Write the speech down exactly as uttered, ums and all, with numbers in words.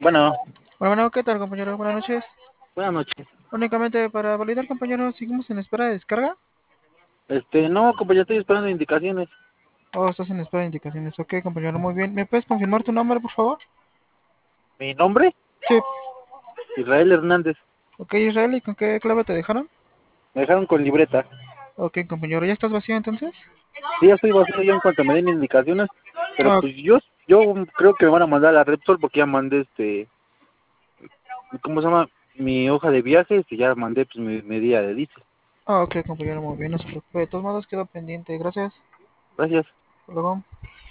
Bueno, Bueno, bueno, ¿qué tal, compañero? Buenas noches. buenas noches. Únicamente para validar, compañero, seguimos en espera de descarga. Este, no, compañero, estoy esperando indicaciones. Oh, estás en espera de indicaciones. Ok, compañero, muy bien. ¿Me puedes confirmar tu nombre, por favor? ¿Mi nombre? Sí. Israel Hernández. Ok, Israel, ¿y con qué clave te dejaron? Me dejaron con libreta. Ok, compañero, ¿ya estás vacío entonces? Sí, ya estoy vacío ya en cuanto me den indicaciones, pero Ah, pues yo, yo creo que me van a mandar a la Repsol porque ya mandé este, ¿cómo se llama? Mi hoja de viajes y ya mandé pues mi medida de diésel. ah, ok, compañero, muy bien, no se preocupe. De todos modos, quedo pendiente. Gracias. Gracias. Hasta luego.